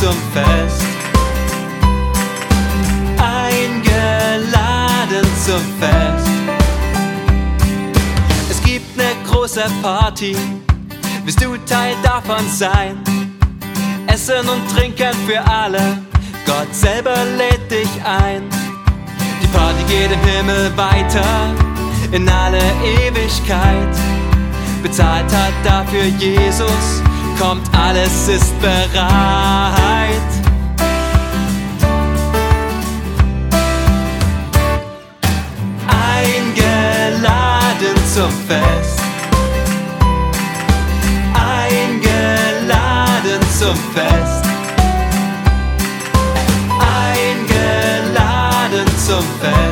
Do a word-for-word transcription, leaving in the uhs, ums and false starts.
zum Fest. Eingeladen zum Fest. Es gibt ne große Party, willst du Teil davon sein? Essen und Trinken für alle, Gott selber lädt dich ein. Die Party geht im Himmel weiter, in alle Ewigkeit. Bezahlt hat dafür Jesus, kommt, alles ist bereit. Eingeladen zum Fest. Eingeladen zum Fest. Eingeladen zum Fest.